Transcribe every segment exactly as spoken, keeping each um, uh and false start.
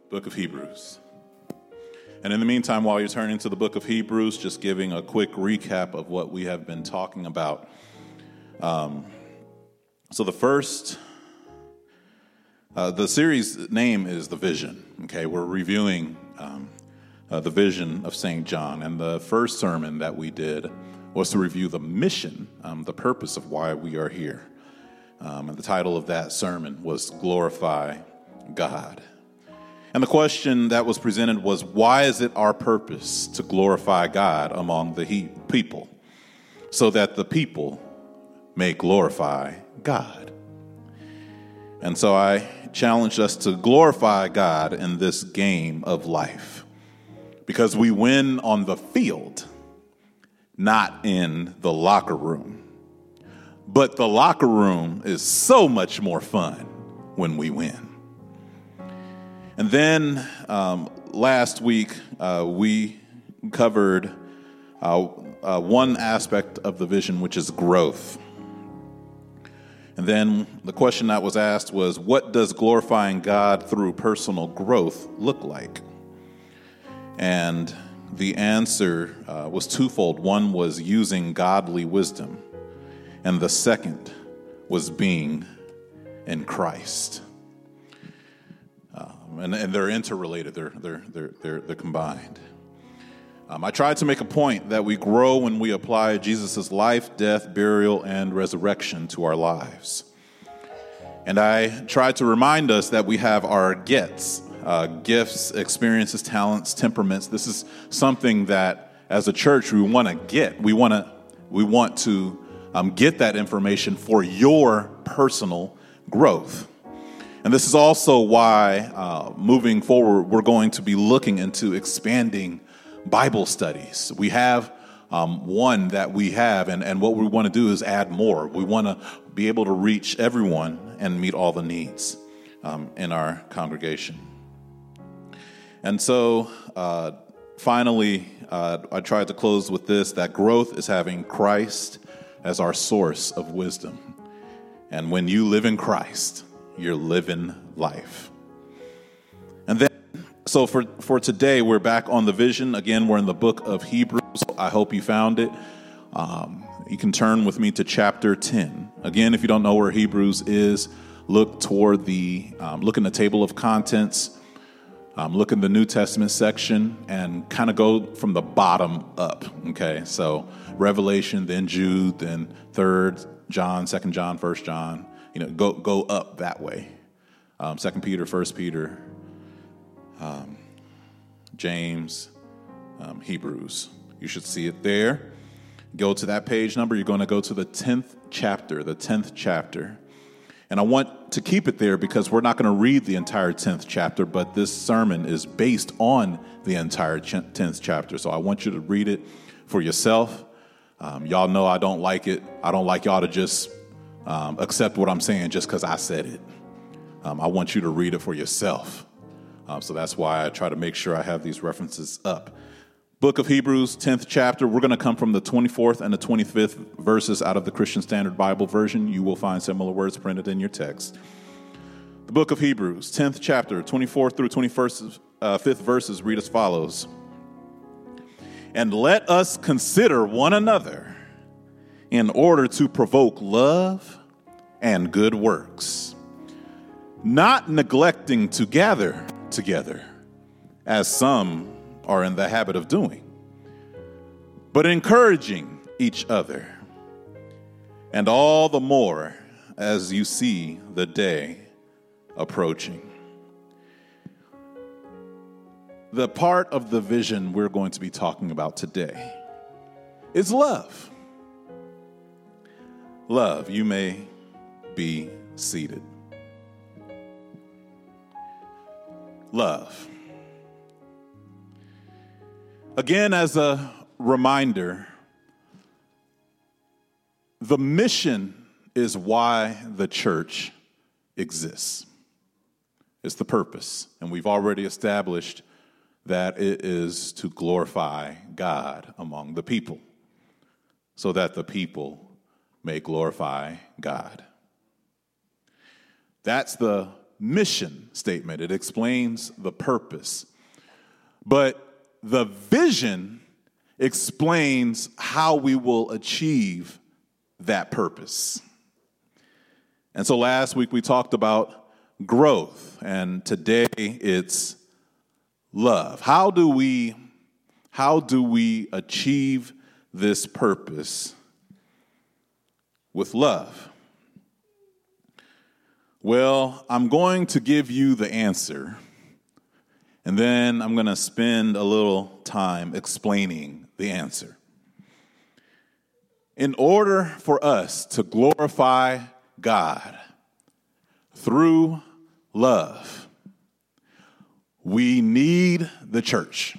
Book of Hebrews. And in the meantime, while you're turning to the book of Hebrews, just giving a quick recap of what we have been talking about. Um, so the first, uh, the series name is The Vision. Okay, we're reviewing um, uh, the vision of Saint John. And the first sermon that we did was to review the mission, um, the purpose of why we are here. Um, and the title of that sermon was Glorify God. And the question that was presented was, why is it our purpose to glorify God among the he- people, so that the people may glorify God? And so I challenged us to glorify God in this game of life, because we win on the field, not in the locker room. But the locker room is so much more fun when we win. And then um, last week, uh, we covered uh, uh, one aspect of the vision, which is growth. And then the question that was asked was, what does glorifying God through personal growth look like? And the answer uh, was twofold. One was using godly wisdom, and the second was being in Christ. Um, and, and they're interrelated. They're they're they're they're, they're combined. Um, I tried to make a point that we grow when we apply Jesus' life, death, burial, and resurrection to our lives. And I tried to remind us that we have our gets, uh, gifts, experiences, talents, temperaments. This is something that, as a church, we want to get. We want to we want to um, get that information for your personal growth. And this is also why, uh, moving forward, we're going to be looking into expanding Bible studies. We have um, one that we have, and, and what we want to do is add more. We want to be able to reach everyone and meet all the needs um, in our congregation. And so, uh, finally, uh, I tried to close with this, that growth is having Christ as our source of wisdom. And when you live in Christ, you're living life. And then, so for, for today, we're back on the vision. Again, we're in the book of Hebrews. I hope you found it. Um, you can turn with me to chapter ten. Again, if you don't know where Hebrews is, look toward the, um, look in the table of contents, um, look in the New Testament section, and kind of go from the bottom up. Okay, so Revelation, then Jude, then Third John, Second John, First John. You know, go go up that way. Um, Second Peter, First Peter, um, James, um, Hebrews. You should see it there. Go to that page number. You're going to go to the tenth chapter, the tenth chapter. And I want to keep it there because we're not going to read the entire tenth chapter, but this sermon is based on the entire tenth chapter. So I want you to read it for yourself. Um, y'all know I don't like it. I don't like y'all to just Um, accept what I'm saying just because I said it. Um, I want you to read it for yourself. Um, so that's why I try to make sure I have these references up. Book of Hebrews, tenth chapter. We're going to come from the twenty-fourth and the twenty-fifth verses out of the Christian Standard Bible version. You will find similar words printed in your text. The book of Hebrews, tenth chapter, twenty-fourth through twenty-fifth uh, fifth verses read as follows. And let us consider one another in order to provoke love and good works, not neglecting to gather together, as some are in the habit of doing, but encouraging each other, and all the more as you see the day approaching. The part of the vision we're going to be talking about today is love. Love, you may be seated. Love. Again, as a reminder, the mission is why the church exists. It's the purpose. And we've already established that it is to glorify God among the people, so that the people may glorify God. That's the mission statement. It explains the purpose. But the vision explains how we will achieve that purpose. And so last week we talked about growth, and today it's love. How do we, how do we achieve this purpose with love? Well, I'm going to give you the answer, and then I'm going to spend a little time explaining the answer. In order for us to glorify God through love, we need the church.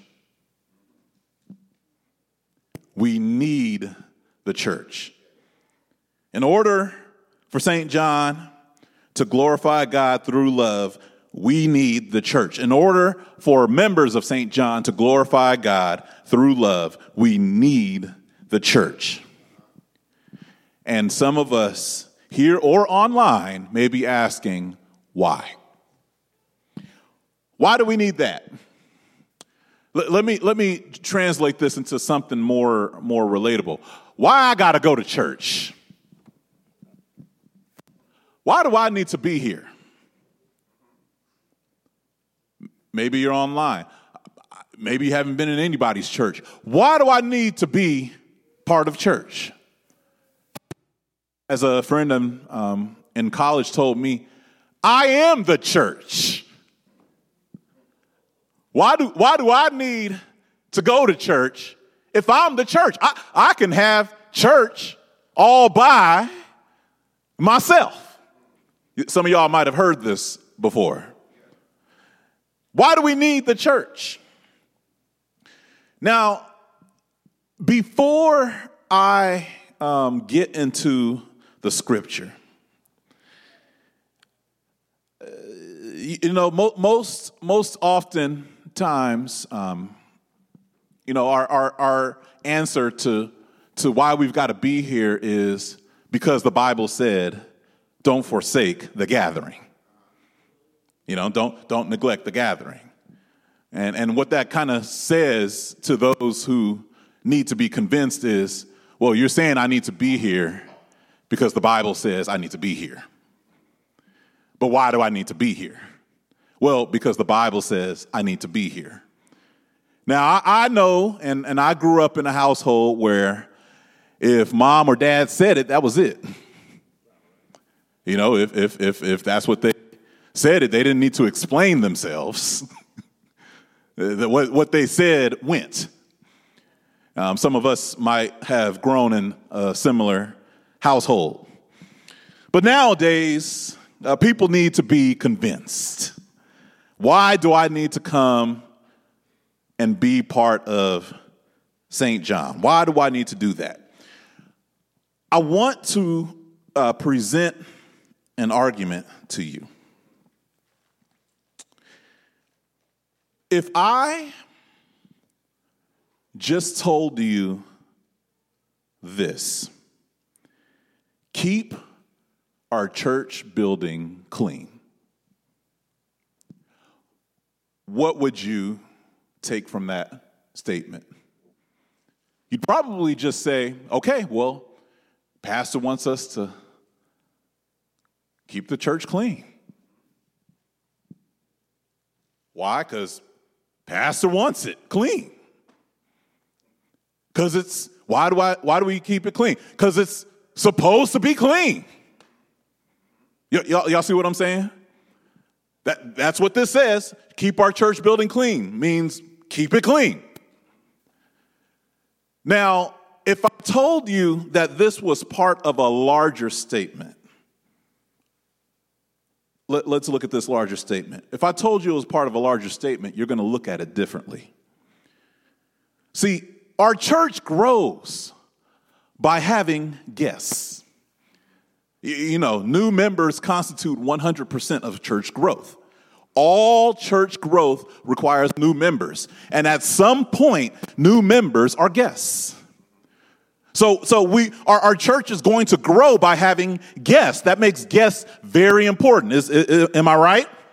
We need the church. In order for Saint John to glorify God through love, we need the church. In order for members of Saint John to glorify God through love, we need the church. And some of us here or online may be asking, why? Why do we need that? Let, let me let me translate this into something more, more relatable. Why I gotta go to church? Why do I need to be here? Maybe you're online. Maybe you haven't been in anybody's church. Why do I need to be part of church? As a friend in, um, in college told me, I am the church. Why do, why do I need to go to church if I'm the church? I, I can have church all by myself. Some of y'all might have heard this before. Why do we need the church? Now, before I um, get into the scripture, uh, you know, mo- most most often times, um, you know, our, our our answer to to why we've got to be here is because the Bible said, "Don't forsake the gathering." You know, don't don't neglect the gathering. And and what that kind of says to those who need to be convinced is, well, you're saying I need to be here because the Bible says I need to be here. But why do I need to be here? Well, because the Bible says I need to be here. Now, I, I know, and, and I grew up in a household where if mom or dad said it, that was it. You know, if if if if that's what they said it, they didn't need to explain themselves. what, what they said went. Um, some of us might have grown in a similar household. But nowadays, uh, people need to be convinced. Why do I need to come and be part of Saint John? Why do I need to do that? I want to uh, present an argument to you. If I just told you this, keep our church building clean, what would you take from that statement? You'd probably just say, okay, well, pastor wants us to keep the church clean. Why? Because pastor wants it clean. Because it's, why do I, why do we keep it clean? Because it's supposed to be clean. Y- y'all, y'all see what I'm saying? That, that's what this says. Keep our church building clean means keep it clean. Now, if I told you that this was part of a larger statement, let, let's look at this larger statement. If I told you it was part of a larger statement, you're going to look at it differently. See, our church grows by having guests. You know, new members constitute one hundred percent of church growth. All church growth requires new members. And at some point, new members are guests. So, so we our, our church is going to grow by having guests. That makes guests very important. Is, is, am I right?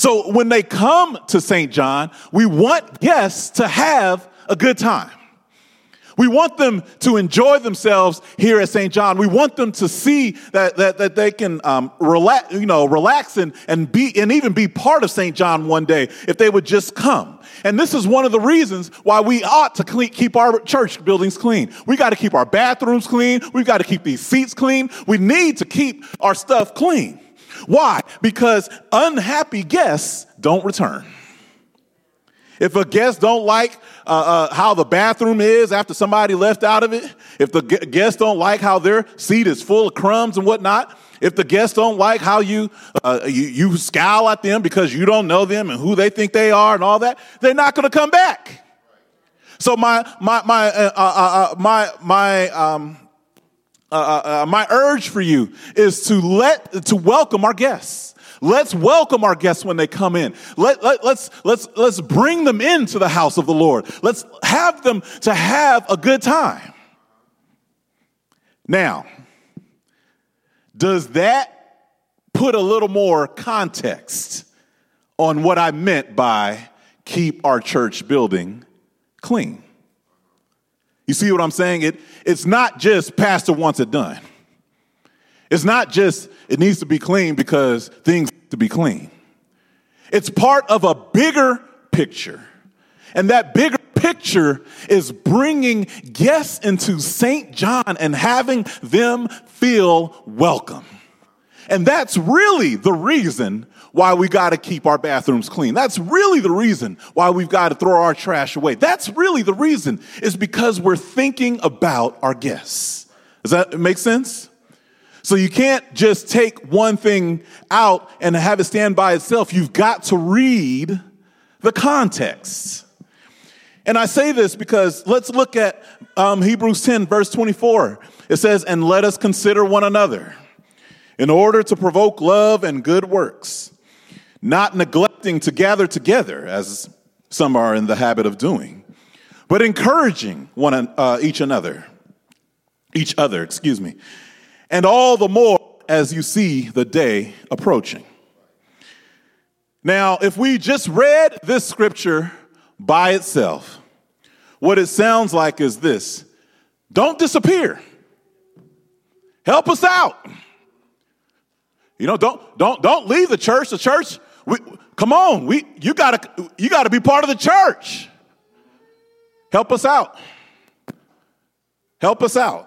So when they come to Saint John, we want guests to have a good time. We want them to enjoy themselves here at Saint John. We want them to see that that, that they can um, relax, you know, relax and, and be and even be part of Saint John one day if they would just come. And this is one of the reasons why we ought to clean, keep our church buildings clean. We got to keep our bathrooms clean. We've got to keep these seats clean. We need to keep our stuff clean. Why? Because unhappy guests don't return. If a guest don't like uh, uh, how the bathroom is after somebody left out of it, if the gu- guests don't like how their seat is full of crumbs and whatnot, if the guests don't like how you, uh, you you scowl at them because you don't know them and who they think they are and all that, they're not going to come back. So my my my uh, uh, uh, my my um, uh, uh, my urge for you is to let to welcome our guests. Let's welcome our guests when they come in. Let, let, let's, let's, let's bring them into the house of the Lord. Let's have them to have a good time. Now, does that put a little more context on what I meant by keep our church building clean? You see what I'm saying? It, it's not just pastor wants it done. It's not just it needs to be clean because things need to be clean. It's part of a bigger picture. And that bigger picture is bringing guests into Saint John and having them feel welcome. And that's really the reason why we got to keep our bathrooms clean. That's really the reason why we've got to throw our trash away. That's really the reason, is because we're thinking about our guests. Does that make sense? So you can't just take one thing out and have it stand by itself. You've got to read the context. And I say this because let's look at um, Hebrews ten, verse twenty-four. It says, and let us consider one another in order to provoke love and good works, not neglecting to gather together, as some are in the habit of doing, but encouraging one uh, each another, each other, excuse me. And all the more as you see the day approaching. Now, if we just read this scripture by itself, what it sounds like is this: don't disappear. Help us out. You know, don't don't don't leave the church. The church, we, come on, we you gotta you gotta be part of the church. Help us out. Help us out.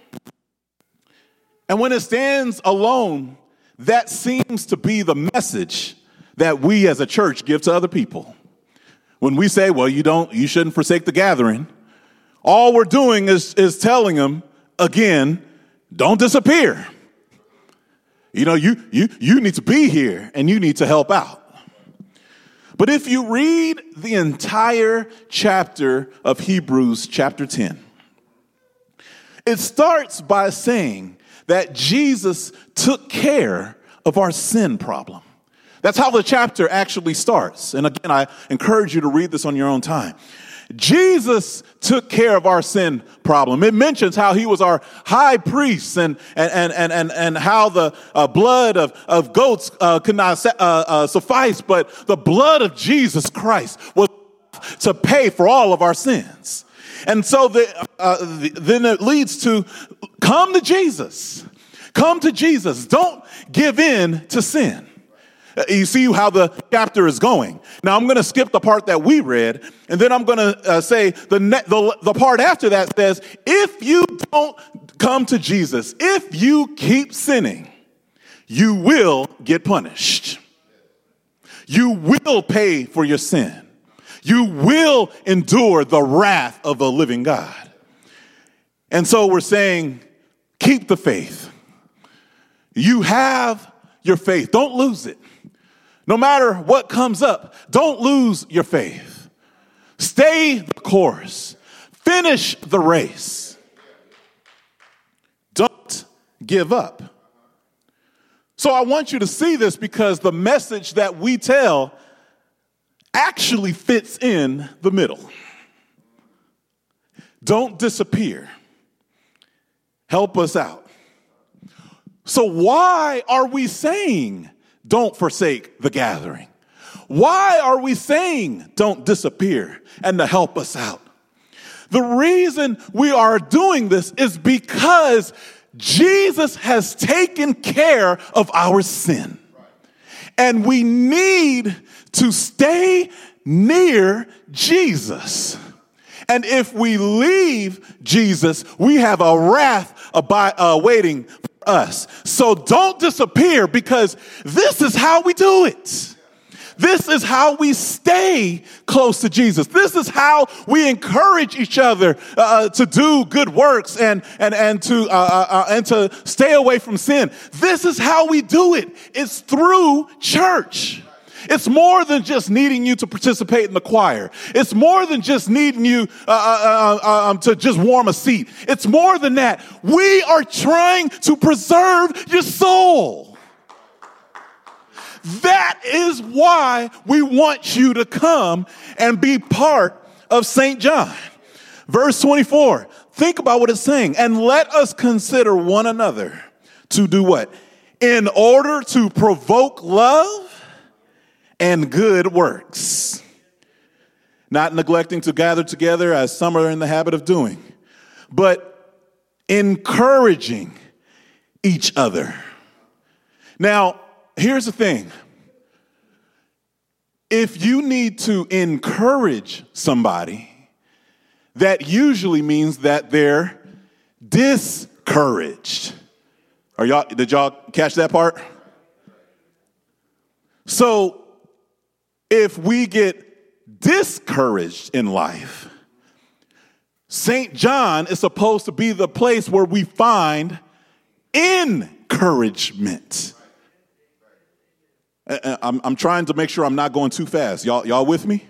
And when it stands alone, that seems to be the message that we as a church give to other people. When we say, well, you don't, you shouldn't forsake the gathering, all we're doing is, is telling them, again, don't disappear. You know, you, you, you need to be here and you need to help out. But if you read the entire chapter of Hebrews chapter ten, it starts by saying that Jesus took care of our sin problem. That's how the chapter actually starts. And again, I encourage you to read this on your own time. Jesus took care of our sin problem. It mentions how he was our high priest and and and and and how the uh, blood of of goats uh, could not uh, uh, suffice, but the blood of Jesus Christ was to pay for all of our sins. And so the, uh, the, then it leads to come to Jesus. Come to Jesus. Don't give in to sin. You see how the chapter is going. Now, I'm going to skip the part that we read, and then I'm going to uh, say the, ne- the the part after that says, if you don't come to Jesus, if you keep sinning, you will get punished. You will pay for your sin. You will endure the wrath of a living God. And so we're saying, keep the faith. You have your faith. Don't lose it. No matter what comes up, don't lose your faith. Stay the course. Finish the race. Don't give up. So I want you to see this because the message that we tell actually fits in the middle. Don't disappear. Help us out. So why are we saying don't forsake the gathering? Why are we saying don't disappear and to help us out? The reason we are doing this is because Jesus has taken care of our sin. And we need to stay near Jesus. And if we leave Jesus, we have a wrath abide, uh, waiting for us. So don't disappear, because this is how we do it. This is how we stay close to Jesus. This is how we encourage each other uh, to do good works and and and to uh, uh, and to stay away from sin. This is how we do it. It's through church. It's more than just needing you to participate in the choir. It's more than just needing you uh, uh, uh, um, to just warm a seat. It's more than that. We are trying to preserve your soul. That is why we want you to come and be part of Saint John. Verse twenty-four, think about what it's saying. And let us consider one another to do what? In order to provoke love and good works. Not neglecting to gather together as some are in the habit of doing, but encouraging each other. Now, here's the thing. If you need to encourage somebody, that usually means that they're discouraged. Are y'all, did y'all catch that part? So if we get discouraged in life, Saint John is supposed to be the place where we find encouragement. I'm, I'm trying to make sure I'm not going too fast. Y'all, y'all with me?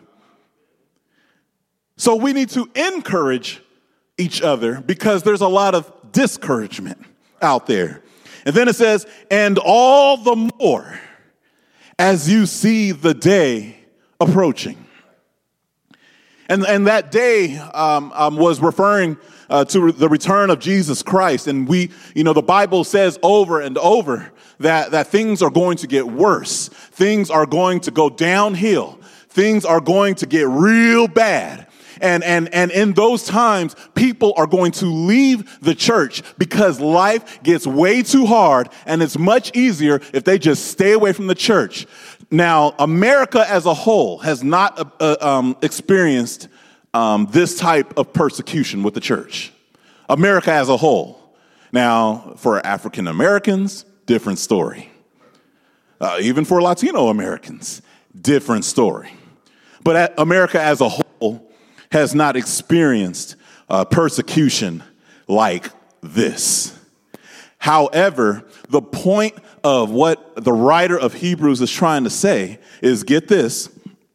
So we need to encourage each other because there's a lot of discouragement out there. And then it says, and all the more as you see the day approaching. And, and that day um, um, was referring uh, to the return of Jesus Christ. And we, you know, the Bible says over and over that, that things are going to get worse. Things are going to go downhill. Things are going to get real bad. And, and, and in those times, people are going to leave the church because life gets way too hard, and it's much easier if they just stay away from the church. Now, America as a whole has not uh, um, experienced um, this type of persecution with the church. America as a whole. Now, for African Americans, different story. Uh, even for Latino Americans, different story. But at America as a whole has not experienced uh, persecution like this. However, the point of what the writer of Hebrews is trying to say is, get this,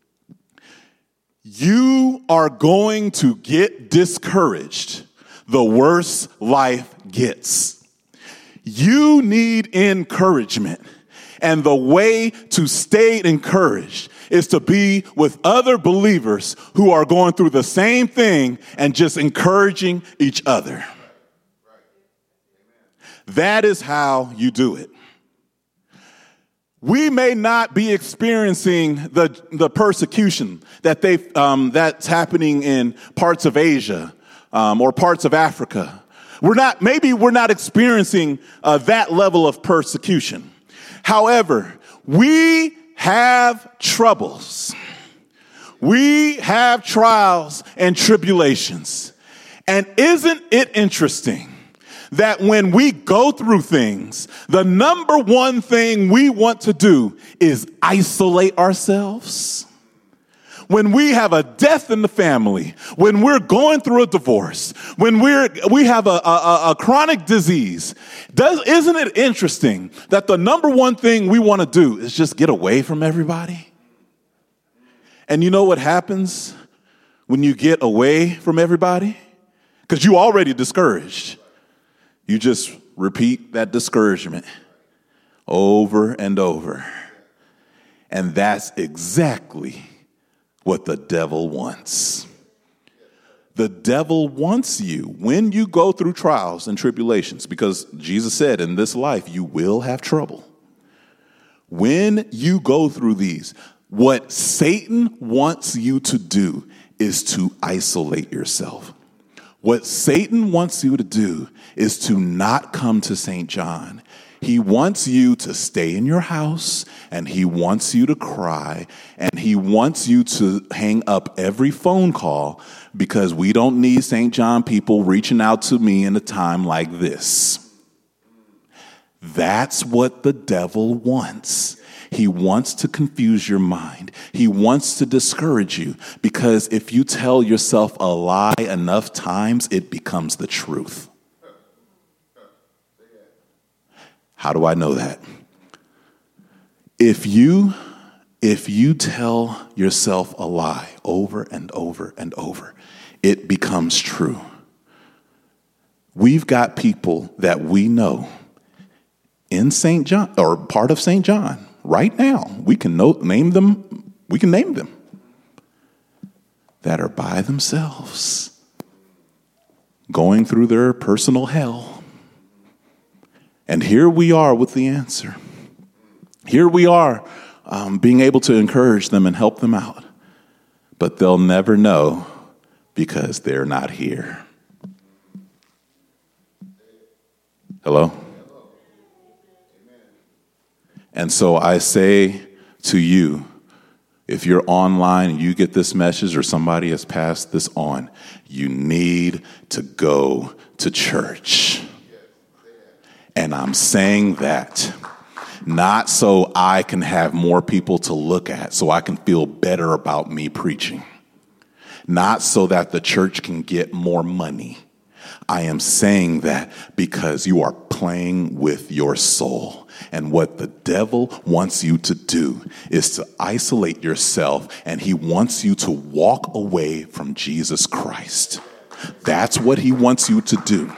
you are going to get discouraged the worse life gets. You need encouragement. And the way to stay encouraged is to be with other believers who are going through the same thing and just encouraging each other. That is how you do it. We may not be experiencing the, the persecution that they um, that's happening in parts of Asia um, or parts of Africa. We're not, maybe we're not experiencing uh, that level of persecution. However, we have troubles. We have trials and tribulations. And isn't it interesting that when we go through things, the number one thing we want to do is isolate ourselves? When we have a death in the family, when we're going through a divorce, when we're we have a, a, a chronic disease, does isn't it interesting that the number one thing we want to do is just get away from everybody? And you know what happens when you get away from everybody? Because you already discouraged. You just repeat that discouragement over and over. And that's exactly what the devil wants. The devil wants you when you go through trials and tribulations, because Jesus said in this life you will have trouble. When you go through these, What Satan wants you to do is to isolate yourself. What Satan wants you to do is to not come to Saint John. He wants you to stay in your house, and he wants you to cry, and he wants you to hang up every phone call, because we don't need Saint John people reaching out to me in a time like this. That's what the devil wants. He wants to confuse your mind. He wants to discourage you, because if you tell yourself a lie enough times, it becomes the truth. How do I know that? If you, if you tell yourself a lie over and over and over, it becomes true. We've got people that we know in Saint John, or part of Saint John, right now. We can know, name them. We can name them that are by themselves, going through their personal hell. And here we are with the answer. Here we are um, being able to encourage them and help them out. But they'll never know, because they're not here. Hello? And so I say to you, if you're online and you get this message, or somebody has passed this on, you need to go to church. And I'm saying that not so I can have more people to look at, so I can feel better about me preaching. Not so that the church can get more money. I am saying that because you are playing with your soul. And what the devil wants you to do is to isolate yourself, and he wants you to walk away from Jesus Christ. That's what he wants you to do.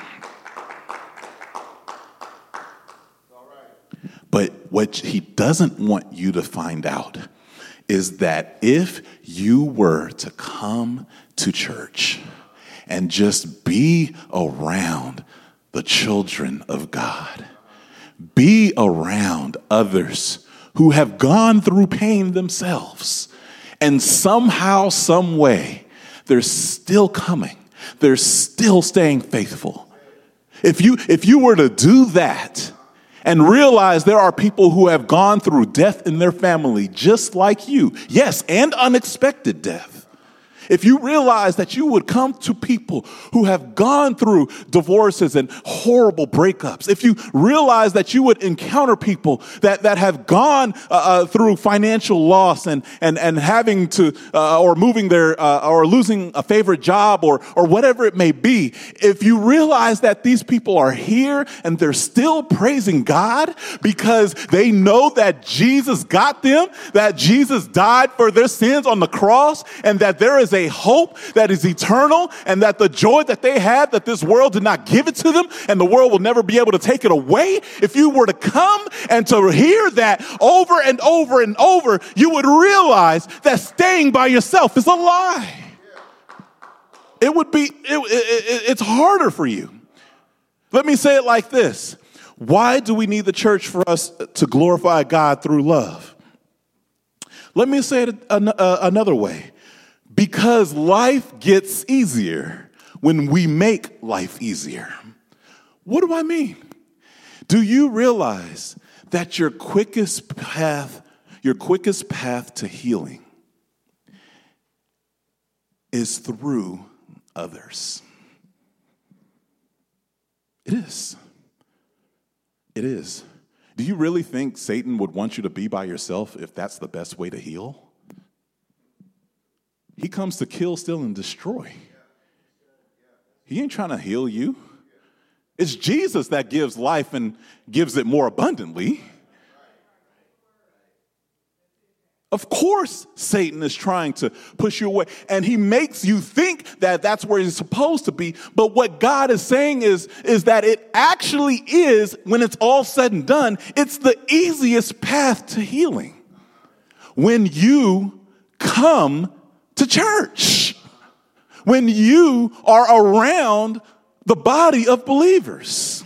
But what he doesn't want you to find out is that if you were to come to church and just be around the children of God, be around others who have gone through pain themselves, and somehow, some way, they're still coming, they're still staying faithful. If you, if you were to do that, and realize there are people who have gone through death in their family just like you. Yes, and unexpected death. If you realize that you would come to people who have gone through divorces and horrible breakups, if you realize that you would encounter people that, that have gone uh, uh, through financial loss and, and, and having to, uh, or moving their, uh, or losing a favorite job, or, or whatever it may be, if you realize that these people are here and they're still praising God because they know that Jesus got them, that Jesus died for their sins on the cross, and that there is a hope that is eternal, and that the joy that they had, that this world did not give it to them, and the world will never be able to take it away. If you were to come and to hear that over and over and over, you would realize that staying by yourself is a lie. It would be, it, it, it's harder for you. Let me say it like this. Why do we need the church? For us to glorify God through love. Let me say it another way. Because life gets easier when we make life easier. What do I mean? Do you realize that your quickest path, your quickest path to healing is through others? It is. It is. Do you really think Satan would want you to be by yourself if that's the best way to heal? He comes to kill, steal, and destroy. He ain't trying to heal you. It's Jesus that gives life and gives it more abundantly. Of course, Satan is trying to push you away, and he makes you think that that's where he's supposed to be. But what God is saying is, is that it actually is, when it's all said and done, it's the easiest path to healing. When you come to church, when you are around the body of believers,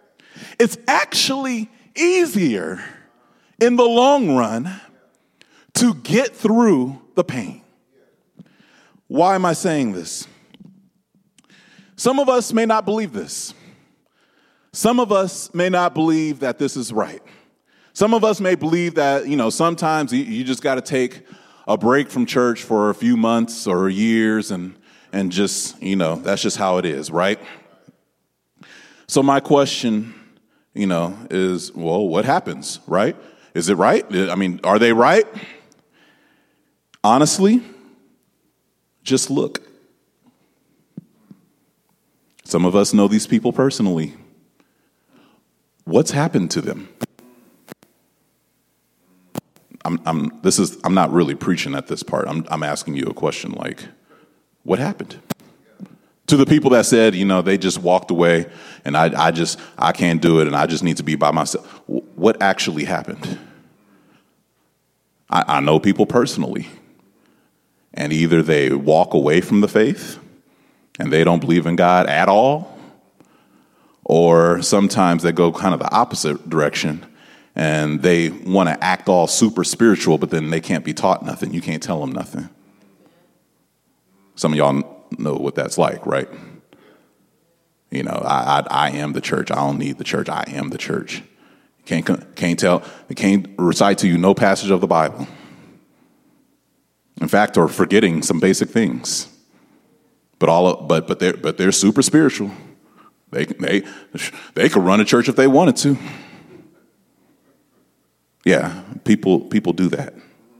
it's actually easier in the long run to get through the pain. Why am I saying this? Some of us may not believe this. Some of us may not believe that this is right. Some of us may believe that, you know, sometimes you, you just got to take a break from church for a few months or years and and just, you know, that's just how it is, right? So my question, you know, is, well, what happens, right? Is it right? I mean, are they right? Honestly, just look. Some of us know these people personally. What's happened to them? I'm, I'm, this is, I'm not really preaching at this part. I'm, I'm asking you a question like, what happened? To the people that said, you know, they just walked away and I, I just, I can't do it and I just need to be by myself. What actually happened? I, I know people personally, and either they walk away from the faith and they don't believe in God at all, or sometimes they go kind of the opposite direction and they want to act all super spiritual, but then they can't be taught nothing. You can't tell them nothing. Some of y'all know what that's like, right? You know, I, I, I am the church. I don't need the church. I am the church. Can't can't tell. Can't recite to you no passage of the Bible. In fact, or forgetting some basic things. But all of, but but they're but they're super spiritual. They they they could run a church if they wanted to. Yeah, people people do that.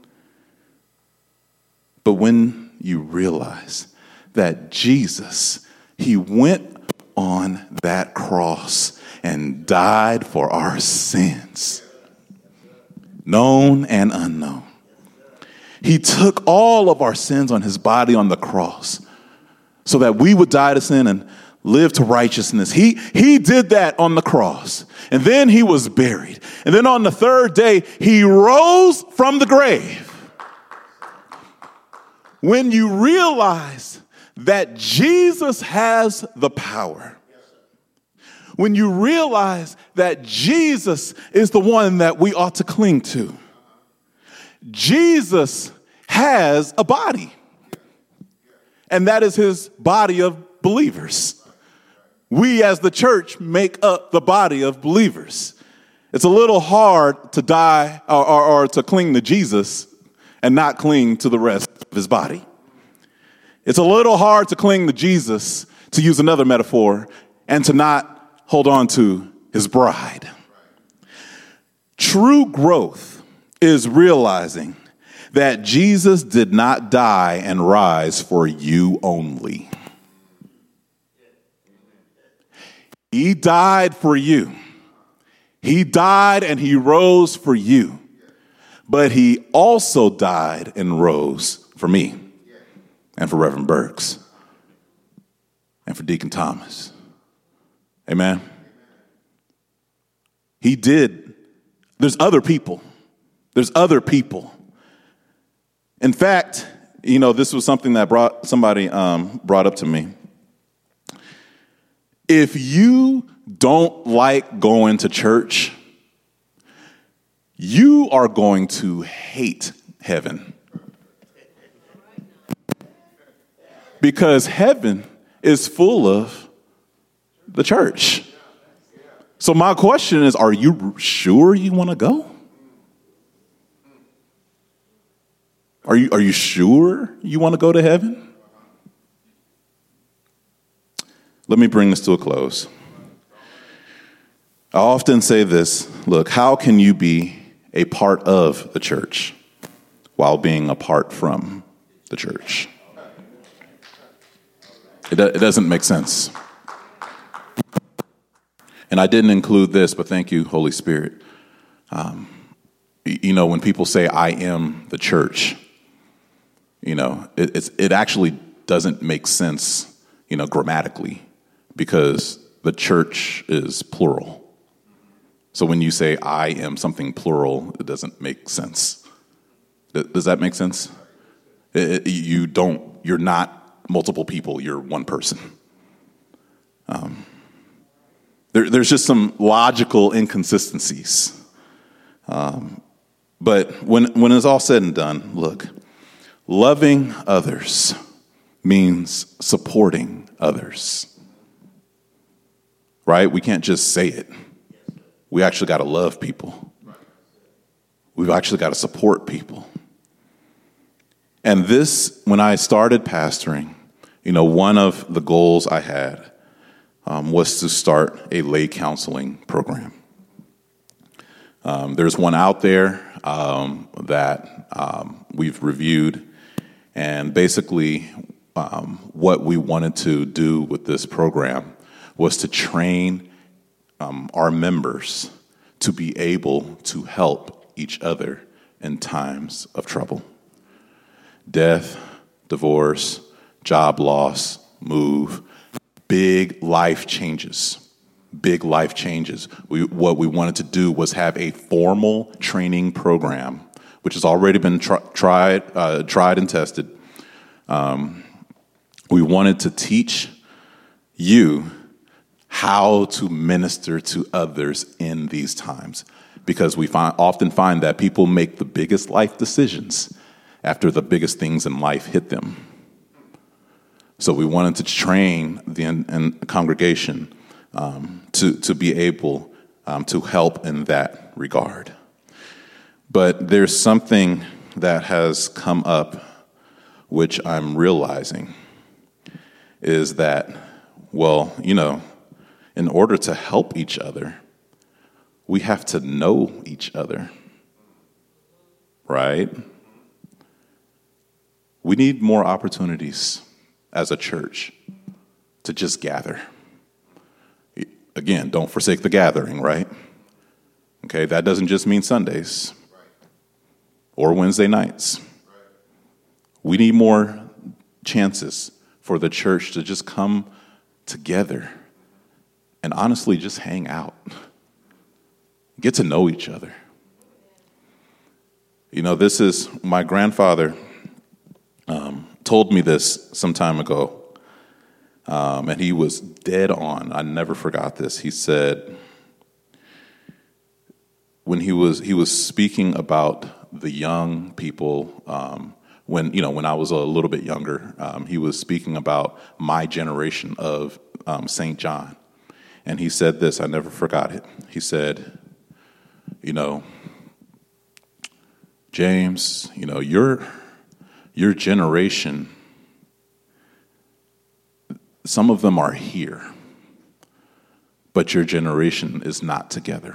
But when you realize that Jesus, he went on that cross and died for our sins, known and unknown. He took all of our sins on his body on the cross so that we would die to sin and live to righteousness. He, he did that on the cross. And then he was buried. And then on the third day, he rose from the grave. When you realize that Jesus has the power, when you realize that Jesus is the one that we ought to cling to, Jesus has a body, and that is his body of believers. We as the church make up the body of believers. It's a little hard to die or, or, or to cling to Jesus and not cling to the rest of his body. It's a little hard to cling to Jesus, to use another metaphor, and to not hold on to his bride. True growth is realizing that Jesus did not die and rise for you only. He died for you. He died and he rose for you. But he also died and rose for me and for Reverend Burks and for Deacon Thomas. Amen. He did. There's other people. There's other people. In fact, you know, this was something that brought somebody um, brought up to me. If you don't like going to church, you are going to hate heaven. Because heaven is full of the church. So my question is, are you sure you want to go? Are you, are you sure you want to go to heaven? Let me bring this to a close. I often say this, look, how can you be a part of the church while being apart from the church? It, do, it doesn't make sense. And I didn't include this, but thank you, Holy Spirit. Um, you know, when people say, I am the church, you know, it, it's, it actually doesn't make sense, you know, grammatically, because the church is plural. So when you say I am something plural, it doesn't make sense. Does that make sense? It, it, you don't, you're not multiple people, you're one person. Um, there, there's just some logical inconsistencies. Um, But when, when it's all said and done, look, loving others means supporting others, right? We can't just say it. We actually got to love people. We've actually got to support people. And this, when I started pastoring, you know, one of the goals I had um, was to start a lay counseling program. Um, there's one out there um, that um, we've reviewed, and basically um, what we wanted to do with this program was to train um, our members to be able to help each other in times of trouble. Death, divorce, job loss, move, big life changes. Big life changes. We, what we wanted to do was have a formal training program, which has already been tr- tried, uh, tried and tested. Um, we wanted to teach you how to minister to others in these times, because we find, often find that people make the biggest life decisions after the biggest things in life hit them. So we wanted to train the in, in congregation Um, to, to be able um, to help in that regard. But there's something that has come up, which I'm realizing, is that, well, you know, in order to help each other, we have to know each other, right? We need more opportunities as a church to just gather. Again, don't forsake the gathering, right? Okay, that doesn't just mean Sundays or Wednesday nights. We need more chances for the church to just come together and honestly just hang out, get to know each other. You know, this is, my grandfather um, told me this some time ago. Um, and he was dead on. I never forgot this. He said, when he was he was speaking about the young people, um, when you know when I was a little bit younger, um, he was speaking about my generation of um, Saint John, and he said this. I never forgot it. He said, you know, James, you know, your your generation. Some of them are here, but your generation is not together.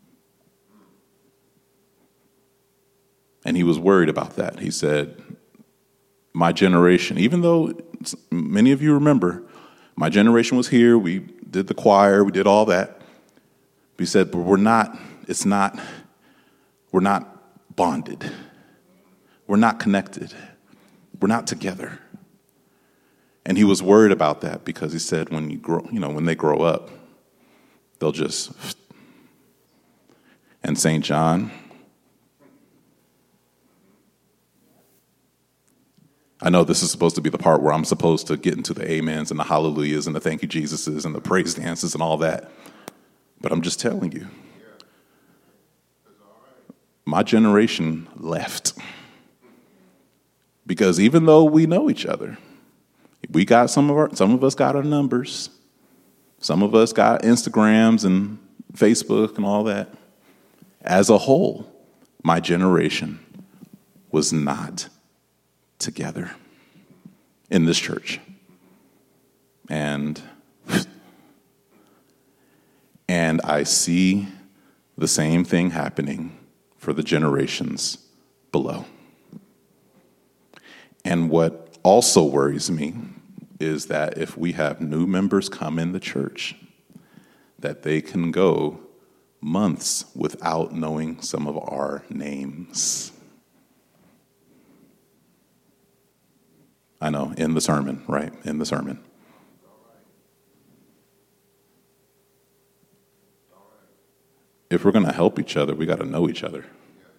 And he was worried about that. He said, my generation, even though many of you remember, my generation was here, we did the choir, we did all that. He said, but we're not, it's not, we're not bonded. We're not connected. We're not together. And he was worried about that because he said when you grow, you know, when they grow up, they'll just. And Saint John, I know this is supposed to be the part where I'm supposed to get into the amens and the hallelujahs and the thank you Jesuses and the praise dances and all that. But I'm just telling you, my generation left. Because even though we know each other, we got some of our, some of us got our numbers. Some of us got Instagrams and Facebook and all that. As a whole, my generation was not together in this church. And, and I see the same thing happening for the generations below. And what also worries me is that if we have new members come in the church, that they can go months without knowing some of our names. I know, in the sermon, right? In the sermon. If we're going to help each other, we got to know each other.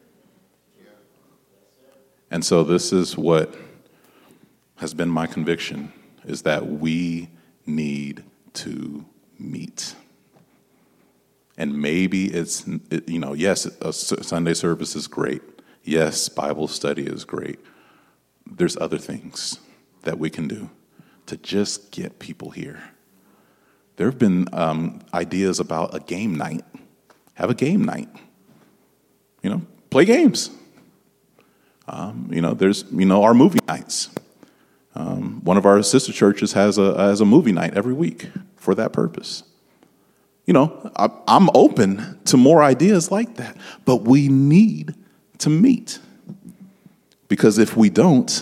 And so this is what has been my conviction, is that we need to meet. And maybe it's, it, you know, yes, a Sunday service is great. Yes, Bible study is great. There's other things that we can do to just get people here. There have been um, ideas about a game night. Have a game night. You know, play games. Um, you know, there's, you know, our movie nights. Um, one of our sister churches has a has a movie night every week for that purpose. You know, I, I'm open to more ideas like that, but we need to meet. Because if we don't,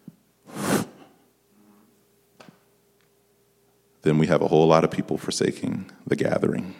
then we have a whole lot of people forsaking the gathering.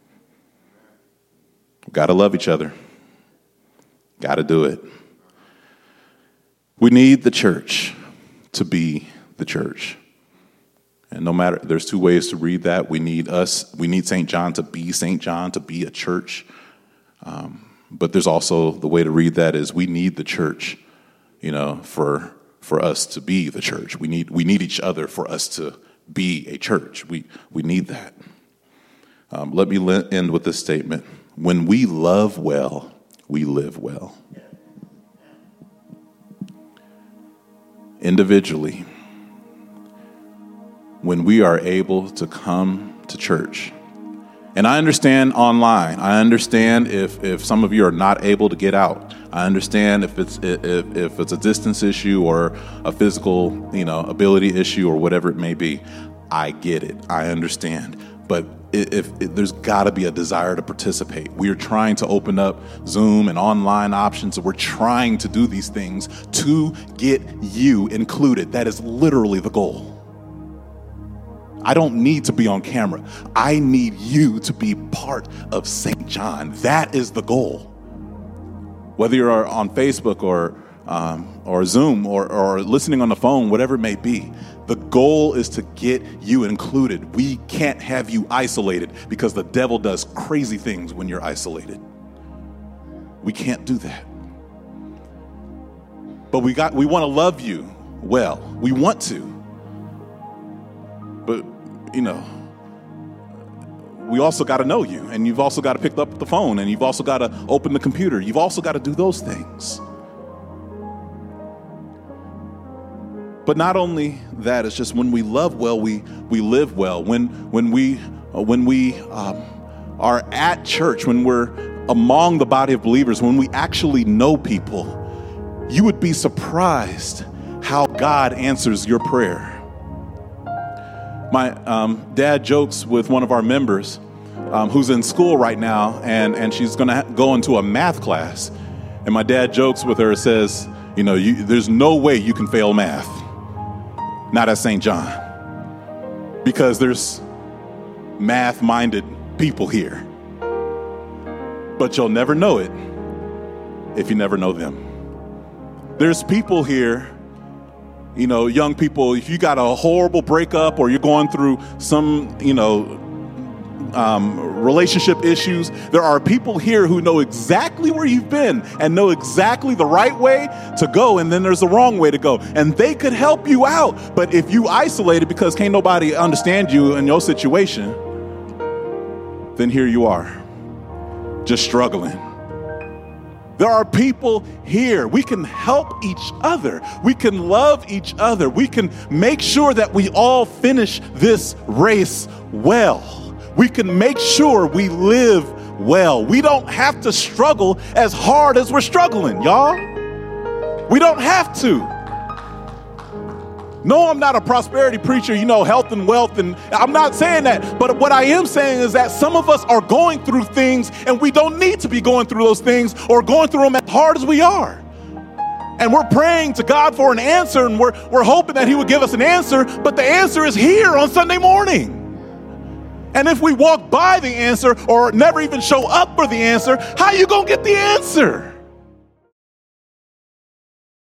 We've got to love each other. Got to do it. We need the church to be the church. And no matter, there's two ways to read that. We need us, we need Saint John to be Saint John, to be a church. Um, but there's also the way to read that is we need the church, you know, for for us to be the church. We need we need each other for us to be a church. We we need that. Um, let me end with this statement. When we love well, we live well. Individually, when we are able to come to church, and I understand online, I understand if, if some of you are not able to get out. I understand if it's if, if it's a distance issue or a physical, you know, ability issue or whatever it may be. I get it. I understand. But if, if there's got to be a desire to participate. We are trying to open up Zoom and online options. We're trying to do these things to get you included. That is literally the goal. I don't need to be on camera. I need you to be part of Saint John. That is the goal. Whether you're on Facebook or um, or Zoom or, or listening on the phone, whatever it may be, the goal is to get you included. We can't have you isolated because the devil does crazy things when you're isolated. We can't do that. But we got we want to love you well. We want to. But, you know, we also got to know you, and you've also got to pick up the phone, and you've also got to open the computer. You've also got to do those things. But not only that, it's just when we love well, we we live well. When when we uh, when we um, are at church, when we're among the body of believers, when we actually know people, you would be surprised how God answers your prayer. My um, dad jokes with one of our members um, who's in school right now, and, and she's going to ha- go into a math class. And my dad jokes with her, says, you know, you, there's no way you can fail math. Not at Saint John. Because there's math-minded people here. But you'll never know it if you never know them. There's people here, you know, young people, if you got a horrible breakup or you're going through some, you know, um, relationship issues, there are people here who know exactly where you've been and know exactly the right way to go, and then there's the wrong way to go. And they could help you out. But if you isolate it because can't nobody understand you in your situation, then here you are, just struggling. There are people here. We can help each other. We can love each other. We can make sure that we all finish this race well. We can make sure we live well. We don't have to struggle as hard as we're struggling, y'all. We don't have to. No, I'm not a prosperity preacher, you know, health and wealth, and I'm not saying that. But what I am saying is that some of us are going through things, and we don't need to be going through those things or going through them as hard as we are. And we're praying to God for an answer, and we're, we're hoping that he would give us an answer, but the answer is here on Sunday morning. And if we walk by the answer or never even show up for the answer, how are you going to get the answer?